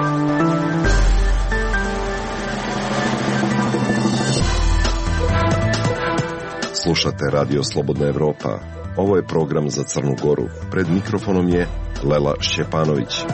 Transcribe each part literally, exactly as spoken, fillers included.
Slušate Radio Slobodna Evropa. Ovo je program za Crnu Goru. Pred mikrofonom je Lela Šćepanović.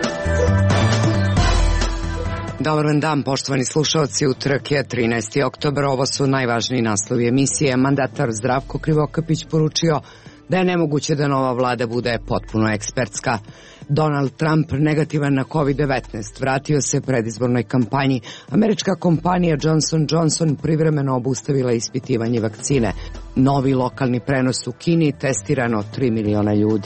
Dobar vam dan, poštovani slušalci. Utorak je trinaesti oktobar. Ovo su najvažniji naslovi emisije. Mandatar Zdravko Krivokapić poručio da je nemoguće da nova vlada bude potpuno ekspertska. Donald Trump negativan na kovid devetnaest, vratio se predizbornoj kampanji. Američka kompanija Johnson and Johnson privremeno obustavila ispitivanje vakcine. Novi lokalni prenos u Kini, testirano tri miliona ljudi.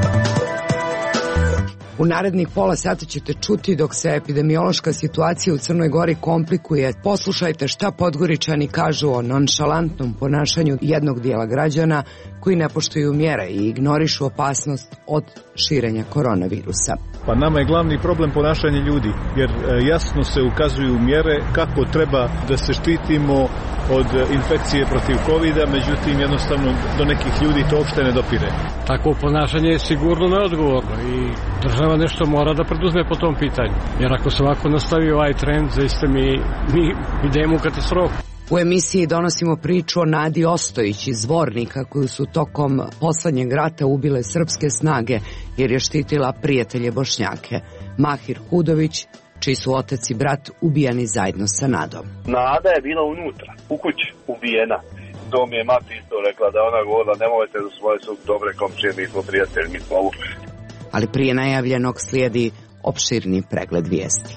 U narednih pola sata ćete čuti dok se epidemiološka situacija u Crnoj Gori komplikuje. Poslušajte šta Podgoričani kažu o nonšalantnom ponašanju jednog dijela građana koji ne poštuju mjere i ignorišu opasnost od širenja koronavirusa. Pa nama je glavni problem ponašanje ljudi, jer jasno se ukazuju mjere kako treba da se štitimo od infekcije protiv kovida, međutim jednostavno do nekih ljudi to uopšte ne dopire. Takvo ponašanje je sigurno neodgovorno i država nešto mora da preduzme po tom pitanju, jer ako se ovako nastavi ovaj trend, zaista mi, mi idemo u katastrofu. U emisiji donosimo priču o Nadi Ostojić iz Zvornika, koju su tokom poslednjeg rata ubile srpske snage jer je štitila prijatelje Bošnjake. Mahir Hudović, čiji su otac i brat ubijani zajedno sa Nadom. Nada je bila unutra, u kući, ubijena. To mi je mati isto rekla, da ona govorila, nemojte da svoje su dobre komšije, mi smo prijatelji, mi smo ovu. Ali prije najavljenog slijedi opširni pregled vijesti.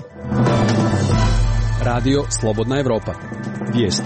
Radio Slobodna Evropa. Vijesti.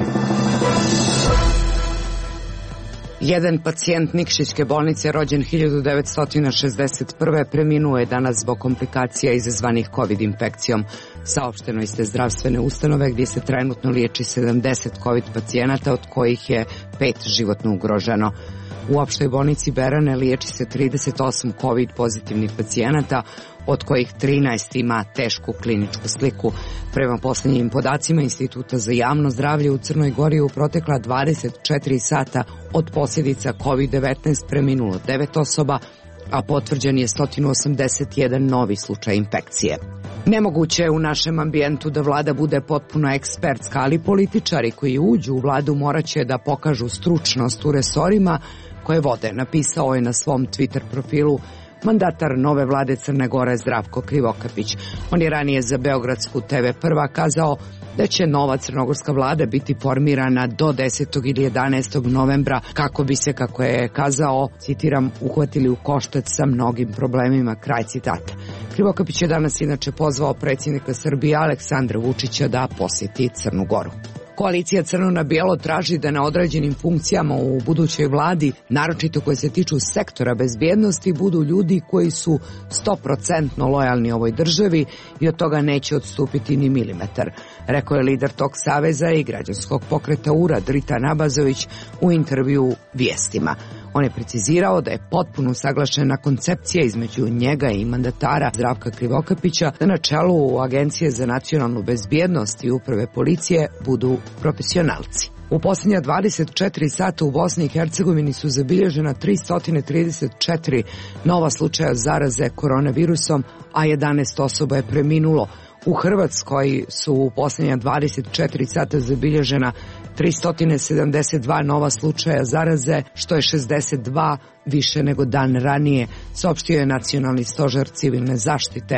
Jedan pacijent Nikšićke bolnice rođen hiljadu devetsto šezdeset prve preminuo je danas zbog komplikacija izazvanih COVID infekcijom. Saopšteno iz te zdravstvene ustanove gdje se trenutno liječi sedamdeset COVID pacijenata, od kojih je pet životno ugroženo. U opštoj bolnici Berane liječi se trideset osam COVID pozitivnih pacijenata, od kojih trinaest ima tešku kliničku sliku. Prema posljednjim podacima Instituta za javno zdravlje u Crnoj Gori u protekla dvadeset četiri sata od posljedica COVID devetnaest preminulo devet osoba, a potvrđen je sto osamdeset jedan novi slučaj infekcije. Nemoguće je u našem ambijentu da vlada bude potpuno ekspertska, ali političari koji uđu u vladu morat će da pokažu stručnost u resorima koje vode, napisao je na svom Twitter profilu mandatar nove vlade Crne Gore Zdravko Krivokapić. On je ranije za Beogradsku te ve Prva kazao da će nova crnogorska vlada biti formirana do desetog ili jedanaestog novembra kako bi se, kako je kazao, citiram, uhvatili u koštac sa mnogim problemima, kraj citata. Krivokapić je danas inače pozvao predsjednika Srbije Aleksandra Vučića da posjeti Crnu Goru. Koalicija Crno na bijelo traži da na određenim funkcijama u budućoj vladi, naročito koje se tiču sektora bezbjednosti, budu ljudi koji su sto posto lojalni ovoj državi i od toga neće odstupiti ni milimetar, rekao je lider tog saveza i građanskog pokreta U R A Dritan Abazović u intervju Vijestima. On je precizirao da je potpuno usaglašena koncepcija između njega i mandatara Zdravka Krivokapića da na čelu Agencije za nacionalnu bezbjednost i uprave policije budu profesionalci. U posljednja dvadeset četiri sata u Bosni i Hercegovini su zabilježena tristo trideset četiri nova slučaja zaraze koronavirusom, a jedanaest osoba je preminulo. U Hrvatskoj su u posljednja dvadeset četiri sata zabilježena tristo sedamdeset dva nova slučaja zaraze, što je šezdeset dva više nego dan ranije, saopštio je Nacionalni stožer civilne zaštite.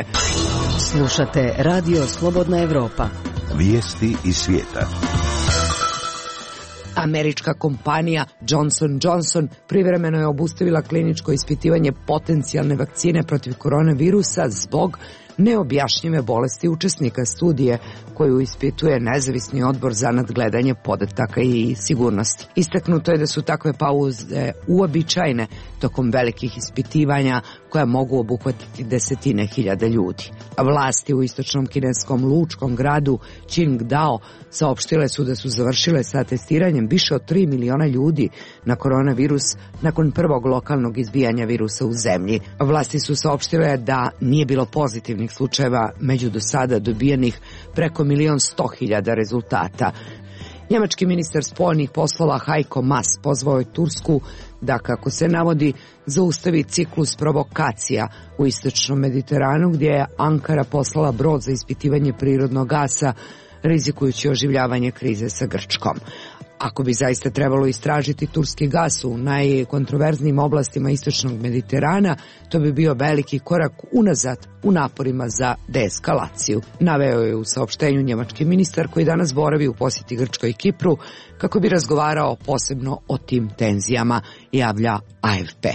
Slušate Radio Slobodna Evropa. Vijesti iz svijeta. Američka kompanija Johnson and Johnson privremeno je obustavila kliničko ispitivanje potencijalne vakcine protiv koronavirusa zbog neobjašnjive bolesti učesnika studije koju ispituje nezavisni odbor za nadgledanje podataka i sigurnosti. Istaknuto je da su takve pauze uobičajene tokom velikih ispitivanja koja mogu obuhvatiti desetine hiljada ljudi. A vlasti u istočnom kineskom lučkom gradu Qingdao saopštile su da su završile sa testiranjem više od tri miliona ljudi na koronavirus nakon prvog lokalnog izbijanja virusa u zemlji. Vlasti su saopštile da nije bilo pozitivnih slučajeva među do sada dobijenih preko milion sto hiljada rezultata. Njemački ministar spoljnih poslova Heiko Maas pozvao je Tursku da, kako se navodi, zaustavi ciklus provokacija u istočnom Mediteranu, gdje je Ankara poslala brod za ispitivanje prirodnog gasa, rizikujući oživljavanje krize sa Grčkom. Ako bi zaista trebalo istražiti turski gas u najkontroverznijim oblastima istočnog Mediterana, to bi bio veliki korak unazad u naporima za deeskalaciju. Naveo je u saopštenju njemački ministar koji danas boravi u posjeti Grčkoj i Kipru kako bi razgovarao posebno o tim tenzijama, javlja A F P.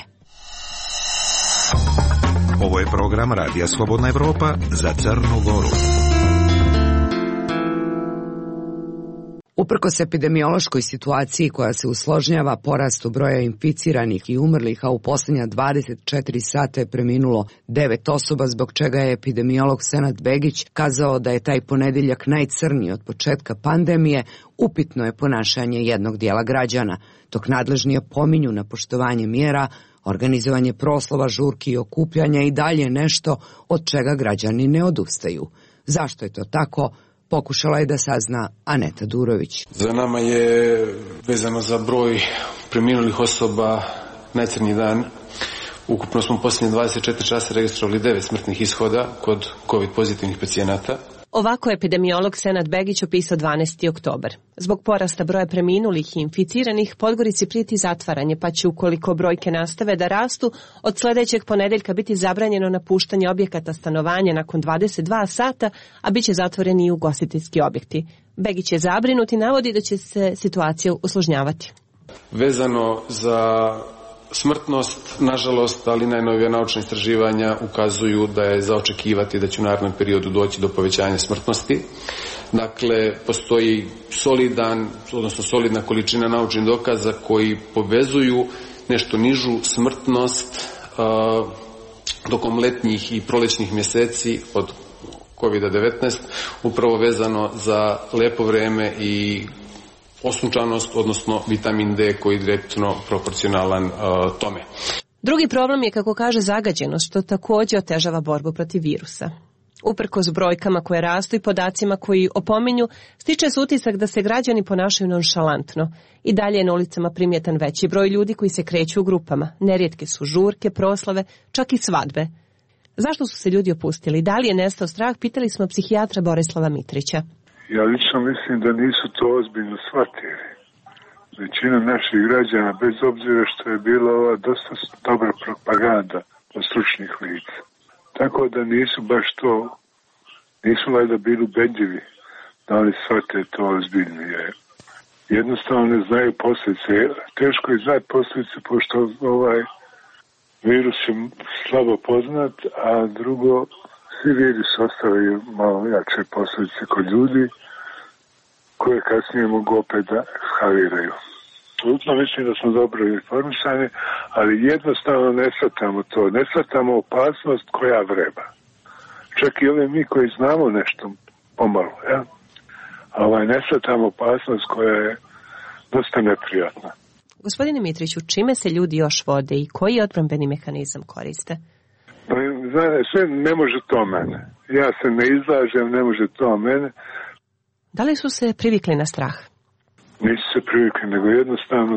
Ovo je program Radija Slobodna Evropa za Crnu Goru. Uprkos epidemiološkoj situaciji koja se usložnjava porastu broja inficiranih i umrlih, a u posljednja dvadeset četiri sata je preminulo devet osoba, zbog čega je epidemiolog Senad Begić kazao da je taj ponedjeljak najcrniji od početka pandemije, upitno je ponašanje jednog dijela građana, dok nadležni opominju na poštovanje mjera, organizovanje proslava, žurki i okupljanja i dalje nešto od čega građani ne odustaju. Zašto je to tako? Pokušala je da sazna Aneta Durović. Za nama je, vezano za broj preminulih osoba, najcrniji dan. Ukupno smo u posljednje dvadeset četiri časa registrovali devet smrtnih ishoda kod COVID pozitivnih pacijenata. Ovako je epidemiolog Senad Begić opisao dvanaesti oktobar. Zbog porasta broja preminulih i inficiranih, Podgorici prijeti zatvaranje, pa će, ukoliko brojke nastave da rastu, od sljedećeg ponedeljka biti zabranjeno napuštanje objekata stanovanja nakon dvadeset dva sata, a bit će zatvoreni i ugostiteljski objekti. Begić je zabrinut i navodi da će se situacija usložnjavati. Vezano za smrtnost, nažalost, ali najnovija naučna istraživanja ukazuju da je za očekivati da će u narednom periodu doći do povećanja smrtnosti. Dakle, postoji solidan, odnosno solidna količina naučnih dokaza koji povezuju nešto nižu smrtnost uh, tokom letnjih i prolećnih mjeseci od kovid devetnaest, upravo vezano za lepo vreme i osunčanost, odnosno vitamin D koji je direktno proporcionalan uh, tome. Drugi problem je, kako kaže, zagađenost, što također otežava borbu protiv virusa. Uprkos brojkama koje rastu i podacima koji opominju, stiče se utisak da se građani ponašaju nonšalantno. I dalje je na ulicama primjetan veći broj ljudi koji se kreću u grupama. Nerijetke su žurke, proslave, čak i svadbe. Zašto su se ljudi opustili? Da li je nestao strah? Pitali smo psihijatra Borislava Mitrića. Ja lično mislim da nisu to ozbiljno shvatili. Većina naših građana, bez obzira što je bila ova dosta dobra propaganda od stručnih lica. Tako da nisu baš to, nisu valjda bili ubedljivi da oni shvate to ozbiljnije. Jednostavno ne znaju posljedice. Teško je znati posljedice pošto ovaj virus je slabo poznat, a drugo, svi virusi ostavaju malo jače posljedice kod ljudi koje kasnije mogu opet da eskaliraju. Absolutno mislim da smo dobro informisani, ali jednostavno ne shvatamo to, ne shvatamo opasnost koja vreba. Čak i ove mi koji znamo nešto pomalo, ja? ovaj, ne shvatamo opasnost koja je dosta neprijatna. Gospodine Mitriću, čime se ljudi još vode i koji odbrambeni mehanizam koriste? Pa, znate, sve ne može to mene. Ja se ne izlažem, ne može to mene. Da li su se privikli na strah? Nisu se privikli, nego jednostavno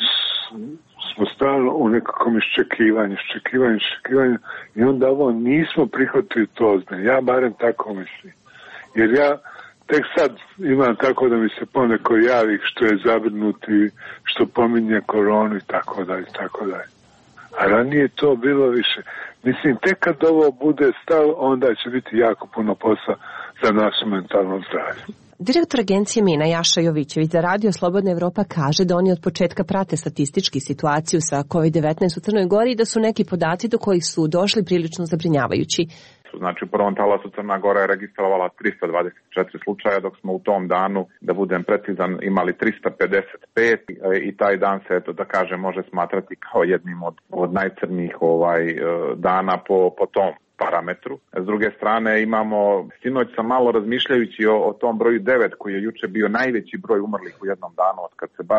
smo stalno u nekakvom iščekivanju, iščekivanju, iščekivanju i onda ovo nismo prihvatili to ozbiljno. Ja barem tako mislim. Jer ja tek sad imam tako da mi se poneko javi što je zabrinuti, što pominje koronu i tako dalje, tako dalje. A ranije to bilo više. Mislim, tek kad ovo bude stalo, onda će biti jako puno posla za našu mentalno zdravlje. Direktor agencije MENA Jaša Jovićević za Radio Slobodna Evropa kaže da oni od početka prate statistički situaciju sa kovid devetnaest u Crnoj Gori i da su neki podaci do kojih su došli prilično zabrinjavajući. Znači, u prvom talasu Crna Gora je registrovala trista dvadeset četiri slučaja, dok smo u tom danu, da budem precizan, imali trista pedeset pet i taj dan se, eto, da kažem, može smatrati kao jednim od, od najcrnijih ovaj, dana po, po tom parametru. S druge strane imamo, sinoć sam malo razmišljajući o, o tom broju devet koji je juče bio najveći broj umrlih u jednom danu od kad se bavimo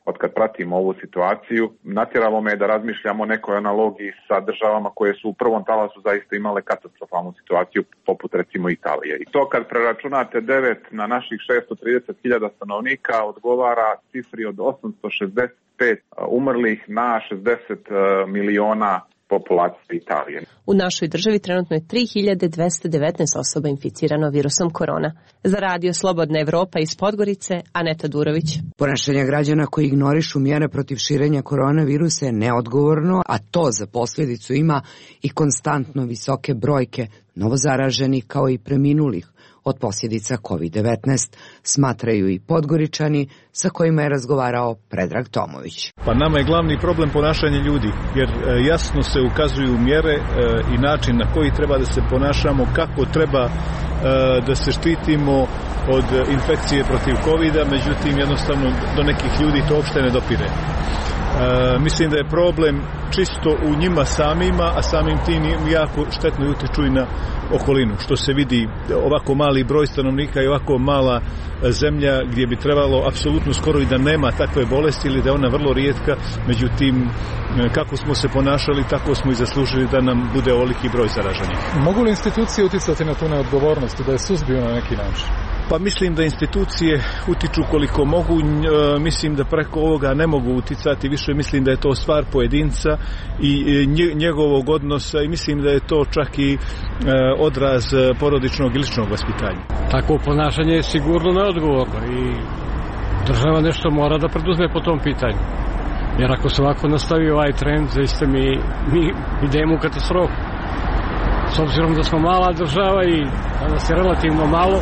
od kad pratimo ovu situaciju, natjeralo me da razmišljamo o nekoj analogiji sa državama koje su u prvom talasu zaista imale katastrofalnu situaciju, poput recimo Italije. I to kad preračunate devet na naših šesto trideset hiljada stanovnika odgovara cifri od osamsto šezdeset pet umrlih na šezdeset miliona populacije Italije. U našoj državi trenutno je tri hiljade dvesta devetnaest osoba inficirano virusom korona. Za Radio Slobodna Evropa iz Podgorice, Aneta Durović. Ponašanje građana koji ignorišu mjere protiv širenja koronavirusa je neodgovorno, a to za posljedicu ima i konstantno visoke brojke novozaraženih kao i preminulih od posljedica kovid devetnaest, smatraju i Podgoričani sa kojima je razgovarao Predrag Tomović. Pa nama je glavni problem ponašanje ljudi, jer jasno se ukazuju mjere i način na koji treba da se ponašamo, kako treba da se štitimo od infekcije protiv kovida, međutim jednostavno do nekih ljudi to uopšte ne dopire. E, mislim da je problem čisto u njima samima, a samim tim jako štetno utiču i na okolinu, što se vidi ovako mali broj stanovnika i ovako mala zemlja gdje bi trebalo apsolutno skoro i da nema takve bolesti ili da je ona vrlo rijetka, međutim kako smo se ponašali tako smo i zaslužili da nam bude ovoliki broj zaraženih. Mogu li institucije uticati na tu neodgovornost, da je suzbiju na neki način? Pa mislim da institucije utiču koliko mogu, mislim da preko ovoga ne mogu uticati, više mislim da je to stvar pojedinca i njegovog odnosa i mislim da je to čak i odraz porodičnog i ličnog vaspitanja. Takvo ponašanje je sigurno neodgovorno i država nešto mora da preduzme po tom pitanju. Jer ako se ovako nastavi ovaj trend, zaista mi, mi idemo u katastrofu. S obzirom da smo mala država i da nas je relativno malo,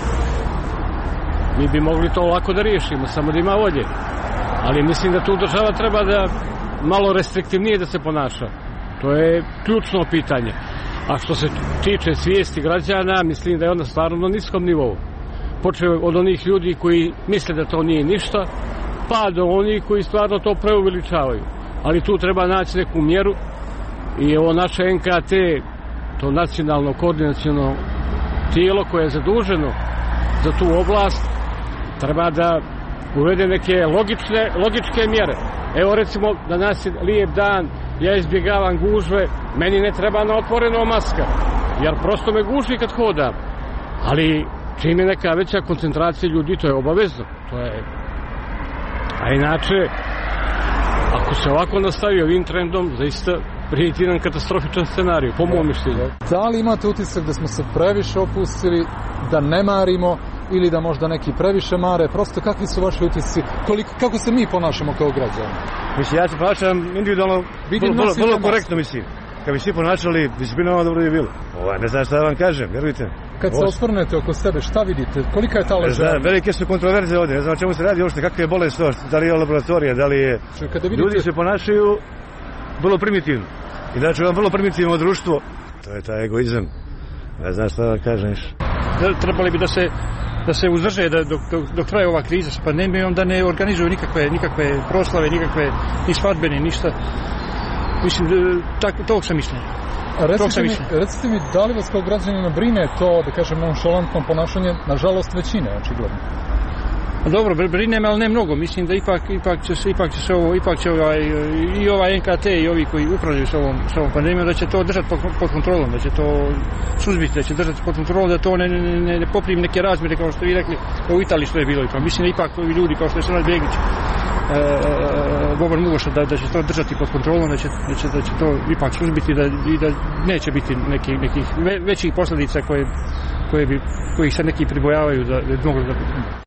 mi bi mogli to lako da riješimo, samo da ima volje. Ali mislim da tu država treba da malo restriktivnije da se ponaša. To je ključno pitanje. A što se tiče svijesti građana, mislim da je ona stvarno na niskom nivou. Počeo od onih ljudi koji misle da to nije ništa, pa do onih koji stvarno to preuveličavaju. Ali tu treba naći neku mjeru i ovo naše N K T, to nacionalno koordinaciono tijelo koje je zaduženo za tu oblast, treba da uvede neke logične, logičke mjere. Evo recimo, danas je lijep dan, ja izbjegavam gužve, meni ne treba na otvoreno maska, jer prosto me guši kad hodam. Ali čim je neka veća koncentracija ljudi, to je obavezno. To je... A inače, ako se ovako nastavi ovim trendom, zaista prijeti nam katastrofičan scenarij, po mom mišljenju. Da li imate utisak da smo se previše opustili, da ne marimo, ili da možda neki previše mare? Prosto kakvi su vaši utisci? Koliko, kako se mi ponašamo kao građani? Mislim, ja se ponašam individualno vrlo, vrlo korektno, mislim. Kad bi svi ponašali, disciplinovano dobro je bilo. Ovo, ne znam šta da vam kažem, vjerujte. Kad se osvrnete oko sebe, šta vidite? Kolika je ta ležera? Velike su kontroverze ovdje, ne znam o čemu se radi uopšte, kakve je bolest to, da li je laboratorija, da li je... Vidite... Ljudi se ponašaju vrlo primitivno. Inače, vam vrlo primitivno društvo, to je taj egoizam. Ne znam šta da kažem više. Trebali bi da se da se uzdrže da dok, dok, dok traje ova kriza sa pandemijom, da ne organizuju nikakve, nikakve proslave, nikakve ni svadbene, ništa. Mislim, tak, tog sam mišljenja. Recite mi, recite mi, da li vas kao građanina brine to, da kažem, nonšalantno ponašanje, nažalost većine, očigledno? Dobro, brine me, ali ne mnogo. Mislim da ipak, ipak će se, ipak će se ovo, ipak će ovaj, i ovaj N K T i ovi koji upravljaju s ovom, s ovom pandemijom, da će to držati pod, pod kontrolom, da će to suzbiti, da će držati pod kontrolom, da to ne, ne, ne, ne poprimi neke razmjere, kao što vi rekli, kao u Italiji što je bilo. Ipak. Mislim da ipak ovi ljudi, kao što je Senad Begić, e, Boban Mugoša, da, da će to držati pod kontrolom, da će, da će, da će to ipak suzbiti da, i da neće biti neki, nekih ve, većih posljedica koje, koje bi, kojih se neki pribojavaju da, da mogu da...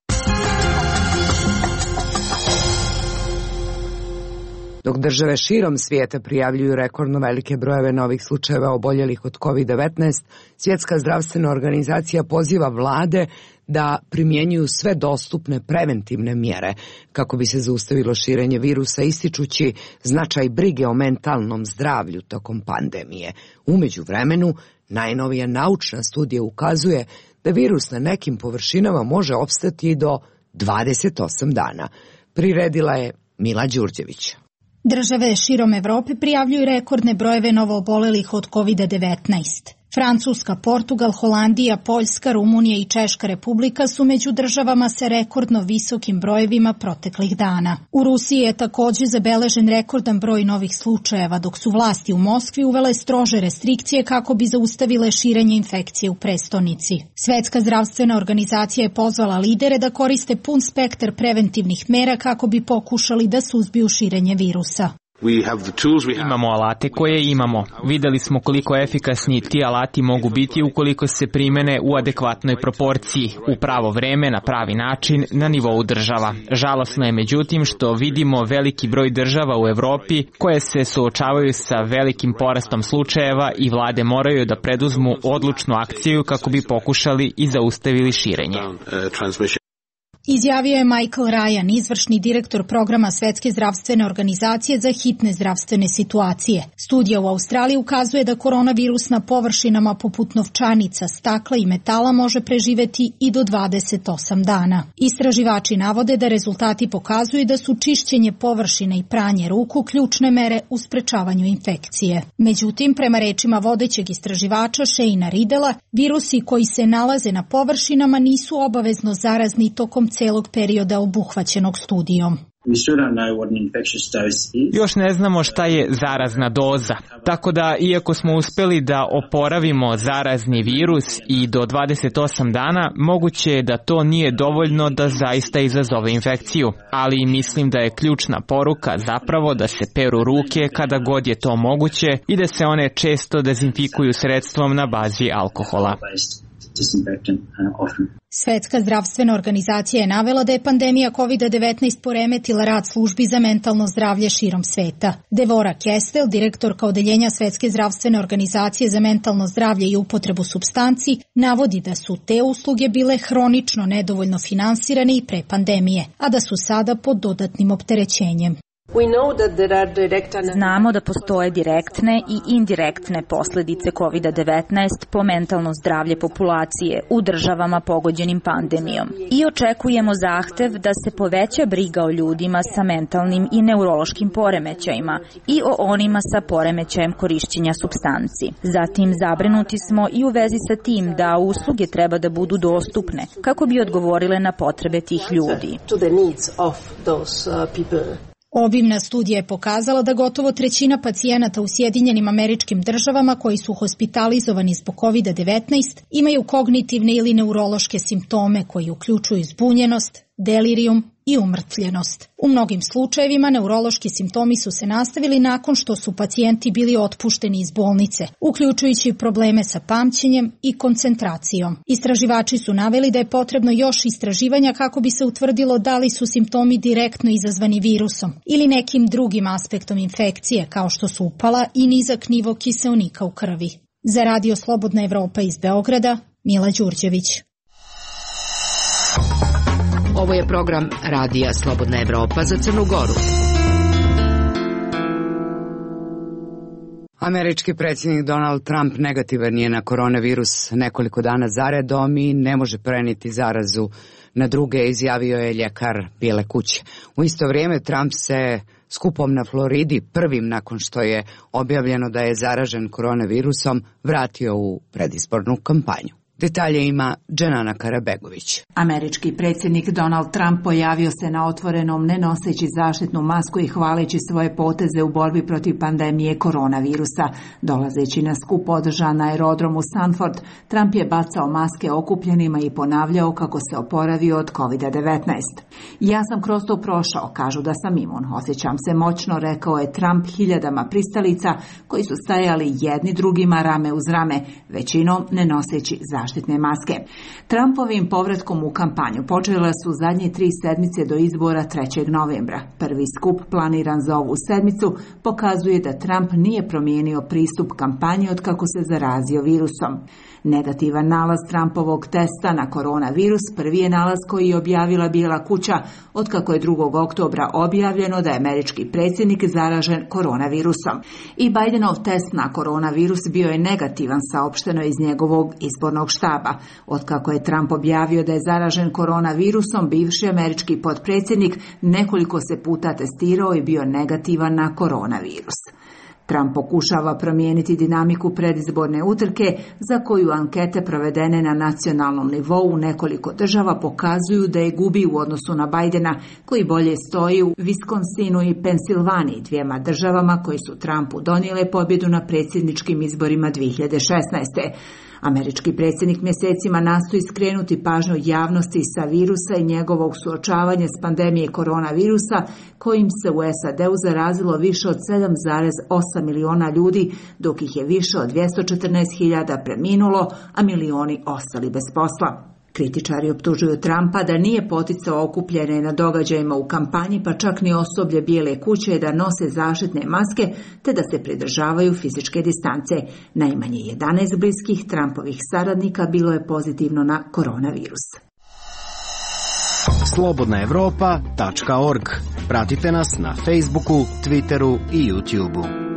Dok države širom svijeta prijavljuju rekordno velike brojeve novih slučajeva oboljelih od kovid devetnaest, Svjetska zdravstvena organizacija poziva vlade da primjenjuju sve dostupne preventivne mjere kako bi se zaustavilo širenje virusa, ističući značaj brige o mentalnom zdravlju tokom pandemije. U međuvremenu, najnovija naučna studija ukazuje da virus na nekim površinama može opstati i do dvadeset osam dana. Priredila je Mila Đurđević. Države širom Evrope prijavljuju rekordne brojeve novoobolelih od kovid devetnaest. Francuska, Portugal, Holandija, Poljska, Rumunija i Češka Republika su među državama sa rekordno visokim brojevima proteklih dana. U Rusiji je također zabeležen rekordan broj novih slučajeva, dok su vlasti u Moskvi uvele strože restrikcije kako bi zaustavile širenje infekcije u prestonici. Svetska zdravstvena organizacija je pozvala lidere da koriste pun spektar preventivnih mera kako bi pokušali da suzbiju širenje virusa. Imamo alate koje imamo. Videli smo koliko efikasni ti alati mogu biti ukoliko se primene u adekvatnoj proporciji, u pravo vreme, na pravi način, na nivou država. Žalosno je međutim što vidimo veliki broj država u Evropi koje se suočavaju sa velikim porastom slučajeva i vlade moraju da preduzmu odlučnu akciju kako bi pokušali i zaustavili širenje. Izjavio je Michael Ryan, izvršni direktor programa Svetske zdravstvene organizacije za hitne zdravstvene situacije. Studija u Australiji ukazuje da koronavirus na površinama poput novčanica, stakla i metala može preživeti i do dvadeset osam dana. Istraživači navode da rezultati pokazuju da su čišćenje površine i pranje ruku ključne mere u sprečavanju infekcije. Međutim, prema rečima vodećeg istraživača Shayna Riddela, virusi koji se nalaze na površinama nisu obavezno zarazni tokom celog perioda obuhvaćenog studijom. Još ne znamo šta je zarazna doza, tako da iako smo uspeli da oporavimo zarazni virus i do dvadeset osam dana, moguće je da to nije dovoljno da zaista izazove infekciju, ali mislim da je ključna poruka zapravo da se peru ruke kada god je to moguće i da se one često dezinfikuju sredstvom na bazi alkohola. Svetska zdravstvena organizacija je navela da je pandemija kovid devetnaest poremetila rad službi za mentalno zdravlje širom sveta. Devora Kestel, direktorka odeljenja Svetske zdravstvene organizacije za mentalno zdravlje i upotrebu supstanci, navodi da su te usluge bile hronično nedovoljno finansirane i pre pandemije, a da su sada pod dodatnim opterećenjem. Znamo da postoje direktne i indirektne posljedice kovid devetnaest po mentalno zdravlje populacije u državama pogođenim pandemijom i očekujemo zahtev da se poveća briga o ljudima sa mentalnim i neurološkim poremećajima i o onima sa poremećajem korišćenja supstanci. Zatim zabrinuti smo i u vezi sa tim da usluge treba da budu dostupne kako bi odgovorile na potrebe tih ljudi. Obimna studija je pokazala da gotovo trećina pacijenata u Sjedinjenim Američkim Državama koji su hospitalizovani zbog kovid devetnaest imaju kognitivne ili neurološke simptome koji uključuju zbunjenost, delirijum i umrtvljenost. U mnogim slučajevima neurološki simptomi su se nastavili nakon što su pacijenti bili otpušteni iz bolnice, uključujući probleme sa pamćenjem i koncentracijom. Istraživači su naveli da je potrebno još istraživanja kako bi se utvrdilo da li su simptomi direktno izazvani virusom ili nekim drugim aspektom infekcije, kao što su upala i nizak nivo kiseonika u krvi. Za Radio Slobodna Evropa iz Beograda, Mila Đurđević. Ovo je program Radija Slobodna Evropa za Crnu Goru. Američki predsjednik Donald Trump negativan je na koronavirus nekoliko dana zaredom i ne može prenijeti zarazu na druge, izjavio je ljekar Bijele kuće. U isto vrijeme Trump se skupom na Floridi, prvim nakon što je objavljeno da je zaražen koronavirusom, vratio u predizbornu kampanju. Detalje ima Dženana Karabegović. Američki predsjednik Donald Trump pojavio se na otvorenom ne noseći zaštitnu masku i hvaleći svoje poteze u borbi protiv pandemije koronavirusa. Dolazeći na skup održan na aerodromu Sanford, Trump je bacao maske okupljenima i ponavljao kako se oporavio od kovid devetnaest. Ja sam kroz to prošao, kažu da sam imun. Osjećam se moćno, rekao je Trump hiljadama pristalica koji su stajali jedni drugima rame uz rame, većinom ne noseći zaštitnu zaštitne maske. Trumpovim povratkom u kampanju počela su zadnje tri sedmice do izbora trećeg novembra. Prvi skup planiran za ovu sedmicu pokazuje da Trump nije promijenio pristup kampanji od kako se zarazio virusom. Negativan nalaz Trumpovog testa na koronavirus prvi je nalaz koji je objavila Bijela kuća od kako je drugog oktobra objavljeno da je američki predsjednik zaražen koronavirusom. I Bidenov test na koronavirus bio je negativan, saopšteno iz njegovog izbornog štaba. Otkako je Trump objavio da je zaražen koronavirusom, bivši američki potpredsjednik nekoliko se puta testirao i bio negativan na koronavirus. Trump pokušava promijeniti dinamiku predizborne utrke za koju ankete provedene na nacionalnom nivou u nekoliko država pokazuju da je gubi u odnosu na Bidena, koji bolje stoji u Wisconsinu i Pensilvaniji, dvijema državama koji su Trumpu donijele pobjedu na predsjedničkim izborima dvije hiljade šesnaeste. Američki predsjednik mjesecima nastoji skrenuti pažnju javnosti sa virusa i njegovog suočavanja s pandemije koronavirusa, kojim se u S A D-u zarazilo više od sedam zarez osam miliona ljudi, dok ih je više od dvjesto četrnaest hiljada preminulo, a milioni ostali bez posla. Kritičari optužuju Trumpa da nije poticao okupljene na događajima u kampanji, pa čak ni osoblje Bijele kuće da nose zaštitne maske, te da se pridržavaju fizičke distance. Najmanje jedanaest bliskih Trumpovih saradnika bilo je pozitivno na koronavirus. slobodna evropa tačka org. Pratite nas na Facebooku, Twitteru i YouTubeu.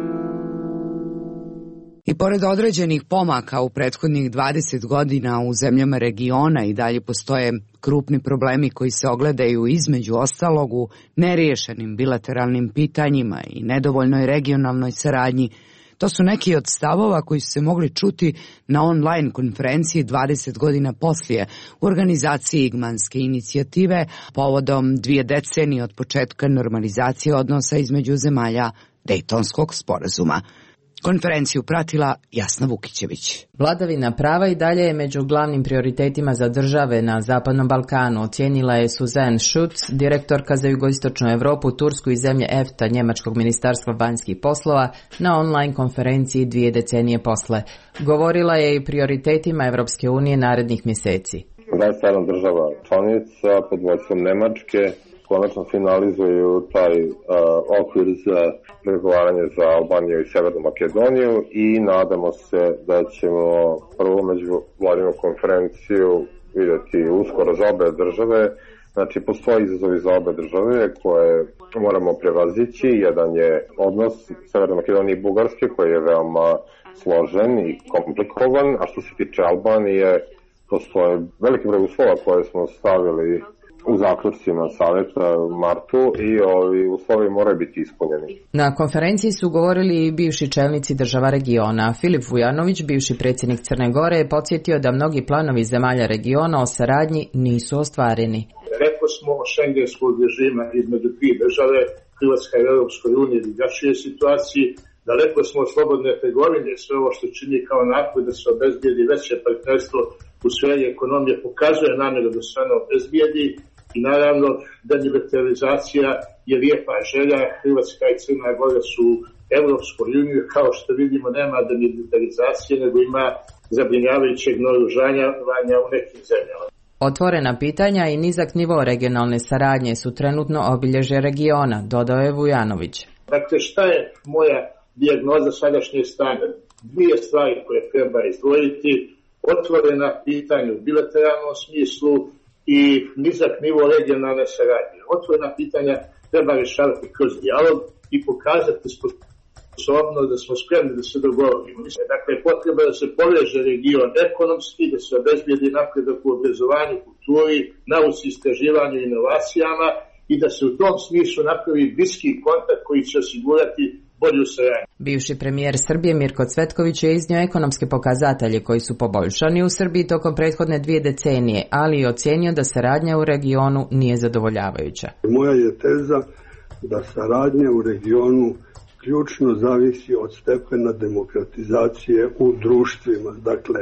I pored određenih pomaka u prethodnih dvadeset godina u zemljama regiona i dalje postoje krupni problemi koji se ogledaju između ostalog u neriješenim bilateralnim pitanjima i nedovoljnoj regionalnoj saradnji. To su neki od stavova koji su se mogli čuti na online konferenciji dvadeset godina poslije u organizaciji Igmanske inicijative povodom dvije decenije od početka normalizacije odnosa između zemalja Dejtonskog sporazuma. Konferenciju pratila Jasna Vukićević. Vladavina prava i dalje je među glavnim prioritetima za države na Zapadnom Balkanu, ocijenila je Suzanne Schutz, direktorka za jugoistočnu Europu, Tursku i zemlje E F T A Njemačkog ministarstva vanjskih poslova na online konferenciji dvije decenije posle. Govorila je i prioritetima Evropske unije narednih mjeseci. dvadeset sedam država članica pod vodstvom Nemačke konačno finalizuju taj uh, okvir za pregovaranje za Albaniju i Severnu Makedoniju i nadamo se da ćemo prvo međuvladinu konferenciju vidjeti uskoro za obe države. Znači, postoje izazovi za obe države koje moramo prevazići. Jedan je odnos Severne Makedonije i Bugarske koji je veoma složen i komplikovan, a što se tiče Albanije, postoje veliki broj uslova koje smo stavili u zaključcima savjeta u martu i ovi uslovi moraju biti ispunjeni. Na konferenciji su govorili i bivši čelnici država regiona. Filip Vujanović, bivši predsjednik Crne Gore, je podsjetio da mnogi planovi zemalja regiona o saradnji nisu ostvareni. Rekli smo o šengenskog režima između dvije države, Hrvatska i Europskoj uniji, drugačije situaciji. Daleko smo od slobodne trgovine, sve ovo što čini kao napad da se obezbijedi veće partnerstvo u sferi ekonomije pokazuje namjeru da se ono obezbijedi i naravno demilitarizacija je lijepa želja. Hrvatska i Crna Gora su u Europskoj uniji, kao što vidimo nema demilitarizacije, nego ima zabrinjavajućeg naoružanja u nekim zemljama. Otvorena pitanja i nizak nivo regionalne saradnje su trenutno obilježje regiona, dodao je Vujanović. Dakle, šta je moja dijagnoza sadašnje stanja? Dvije stvari koje treba izdvojiti: otvorena pitanja u bilateralnom smislu i nizak nivo regionalne saradnje. Otvorena pitanja treba rješavati kroz dijalog i pokazati sposobnost da smo spremni da se dogovorimo. Dakle, potreba da se poveže region ekonomski, da se obezbijedi napredak u obrazovanju, kulturi, nauci, istraživanju i inovacijama i da se u tom smislu napravi bliski kontakt koji će osigurati bolju saradnju. Bivši premijer Srbije Mirko Cvetković je iznio ekonomske pokazatelje koji su poboljšani u Srbiji tokom prethodne dvije decenije, ali i ocijenio da saradnja u regionu nije zadovoljavajuća. Moja je teza da saradnja u regionu ključno zavisi od stepena demokratizacije u društvima. Dakle,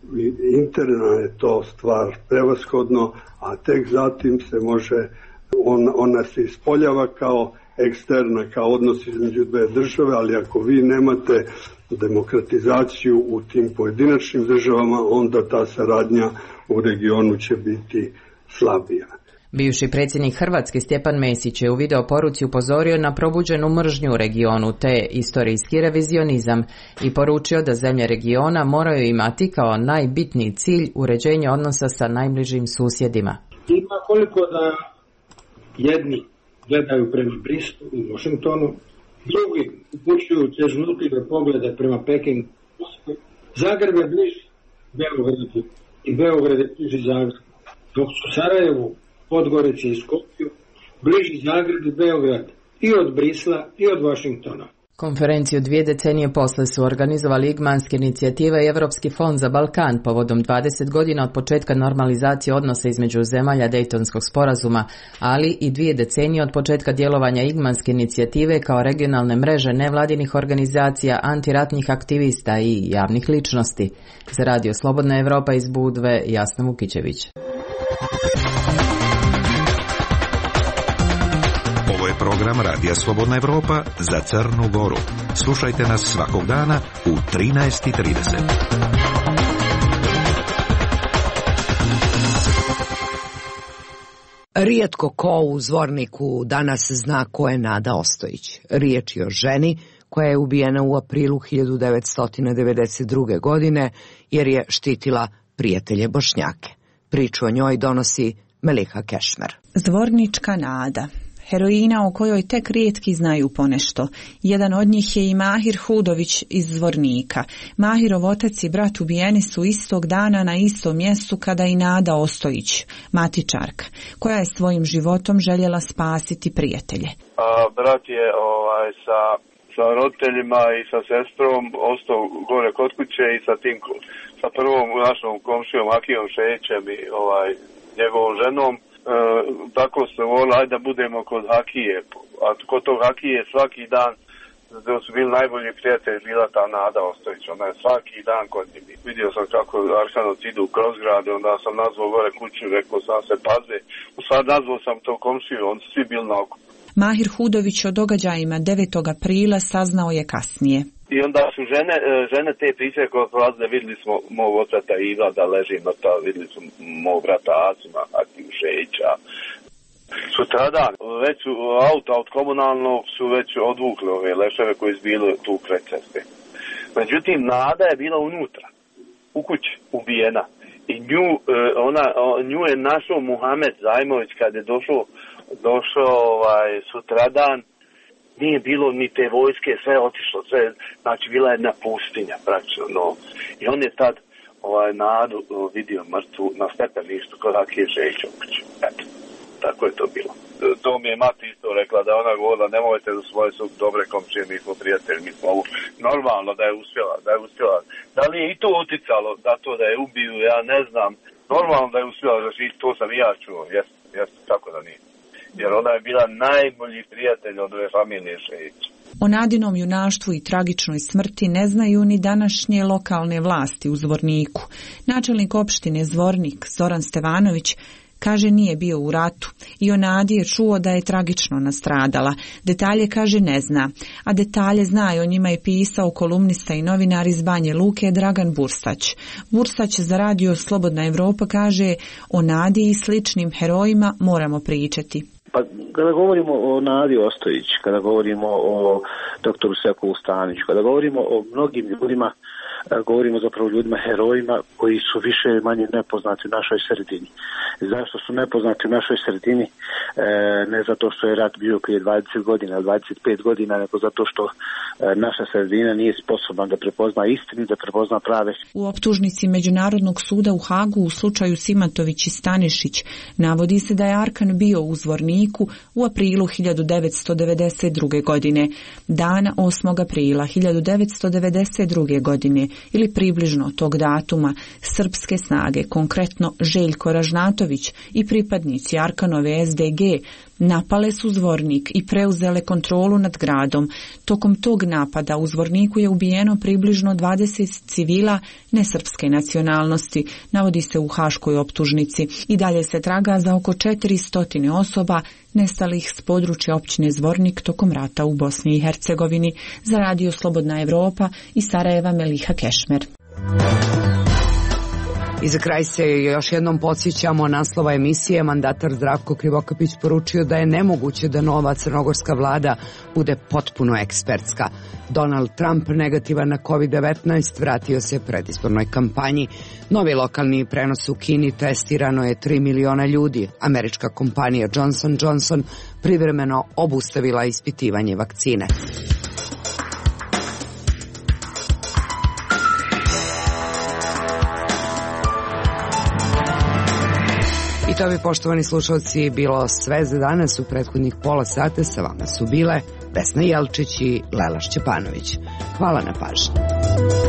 interna je to stvar prevashodno, a tek zatim se može, on, ona se ispoljava kao eksterna, kao odnos između dve države, ali ako vi nemate demokratizaciju u tim pojedinačnim državama, onda ta saradnja u regionu će biti slabija. Bivši predsjednik Hrvatske Stjepan Mesić je u video poruci upozorio na probuđenu mržnju u regionu te istorijski revizionizam i poručio da zemlje regiona moraju imati kao najbitniji cilj uređenje odnosa sa najbližim susjedima. Ima koliko da jedni gledaju prema Bristolu i Washingtonu, drugi upućuju težnutljive poglede prema Pekingu. Zagreb je bliži Beogradu i Beograd je bliži Zagrebu, dok su Sarajevu, Podgorici i Skopju bliži Zagreb i Beograd i od Brisla i od Washingtona. Konferenciju dvije decenije posle su organizovali Igmanske inicijative i Evropski fond za Balkan povodom dvadeset godina od početka normalizacije odnosa između zemalja Dejtonskog sporazuma, ali i dvije decenije od početka djelovanja Igmanske inicijative kao regionalne mreže nevladinih organizacija, antiratnih aktivista i javnih ličnosti. Za Radio Slobodna Evropa iz Budve, Jasna Vukićević. Program Radija Slobodna Evropa za Crnu Goru. Slušajte nas svakog dana u trinaest i trideset. Rijetko ko u Zvorniku danas zna ko je Nada Ostojić. Riječ je o ženi koja je ubijena u aprilu hiljadu devetsto devedeset druge. godine jer je štitila prijatelje Bošnjake. Priču o njoj donosi Meliha Kešmer. Zvornička Nada. Heroina o kojoj tek rijetki znaju ponešto. Jedan od njih je i Mahir Hudović iz Zvornika. Mahirov otac i brat ubijeni su istog dana na istom mjestu kada i Nada Ostojić, matičarka, koja je svojim životom željela spasiti prijatelje. A, brat je ovaj, sa, sa roditeljima i sa sestrom ostao gore kod kuće i sa tim, sa prvom našom komšijom Akijom Šećem i ovaj, njegovom ženom. E, tako se volila, ajde da budemo kod Hakije, a kod tog Hakije svaki dan, da su bili najbolji prijatelji, bila ta Nada Ostojić, ona je svaki dan kod njih. Vidio sam kako Arkanović idu kroz grad, onda sam nazvao gore kuću, rekao sam se paze, u sad nazvao sam to komšiju, oni su svi bili na oko. Mahir Hudović o događajima devetog aprila saznao je kasnije. I onda su žene, žene te priče koje prolazile, vidjeli smo mog otrata Iva da leži na ta, vidjeli smo mog brata Asima, Akiju Šeća. Sutradan, već auto od komunalnog su već odvukli ove leševe koji su bili tu kraj ceste. Međutim, Nada je bila unutra, u kući, ubijena. I nju, ona, nju je našao Muhamed Zajmović kad je došao, došao ovaj, sutradan. Nije bilo ni te vojske, sve je otišlo, sve, znači bila je jedna pustinja praktično, no. I on je tad ovaj, Nadu vidio mrtvu na stepeništu kod Hakije Žećović. Eto, tako je to bilo. To mi je mati isto rekla, da ona govorila, nemojte da svoje su dobre komšije, mi smo prijatelji, mi smo ovo. Normalno da je uspjela, da je uspjela. Da li je i to uticalo za to da je ubiju, ja ne znam. Normalno da je uspjela, znači to sam i ja čuo, jeste, jeste, tako da nije. Jer ona je bila najbolji prijatelj od ove familije Šejić. O Nadinom junaštvu i tragičnoj smrti ne znaju ni današnje lokalne vlasti u Zvorniku. Načelnik opštine Zvornik, Zoran Stevanović, kaže nije bio u ratu i o Nadi je čuo da je tragično nastradala. Detalje, kaže, ne zna, a detalje zna i o njima je pisao kolumnista i novinar iz Banje Luke Dragan Bursać. Bursać za Radio Slobodna Evropa kaže o Nadi i sličnim herojima moramo pričati. Pa kada govorimo o Nadi Ostojić, kada govorimo o doktoru Sekovu Staniću, kada govorimo o mnogim ljudima, govorimo zapravo ljudima, herojima koji su više ili manje nepoznati u našoj sredini. Zašto su nepoznati u našoj sredini? E, ne zato što je rat bio prije dvadeset godina, dvadeset pet godina, nego zato što e, naša sredina nije sposobna da prepozna istinu, da prepozna prave. U optužnici Međunarodnog suda u Hagu u slučaju Simatović i Stanišić navodi se da je Arkan bio u Zvorniku u aprilu hiljadu devetsto devedeset druge. godine. Dana osmog aprila hiljadu devetsto devedeset druge. godine ili približno tog datuma srpske snage, konkretno Željko Ražnatović i pripadnici Arkanove S D G, napale su Zvornik i preuzele kontrolu nad gradom. Tokom tog napada u Zvorniku je ubijeno približno dvadeset civila nesrpske nacionalnosti, navodi se u haškoj optužnici. I dalje se traga za oko četiristo osoba nestalih s područja općine Zvornik tokom rata u Bosni i Hercegovini. Za Radio Slobodna Evropa iz Sarajeva Meliha Kešmer. I za kraj se još jednom podsjećamo naslova emisije. Mandatar Zdravko Krivokapić poručio da je nemoguće da nova crnogorska vlada bude potpuno ekspertska. Donald Trump, negativan na kovid devetnaest, vratio se predizbornoj kampanji. Novi lokalni prenos u Kini, testirano je tri miliona ljudi. Američka kompanija Johnson and Johnson privremeno obustavila ispitivanje vakcine. I to bi, poštovani slušalci, bilo sve za danas. U prethodnih pola sata sa vama su bile Vesna Jelčić i Lela Šćepanović. Hvala na pažnji.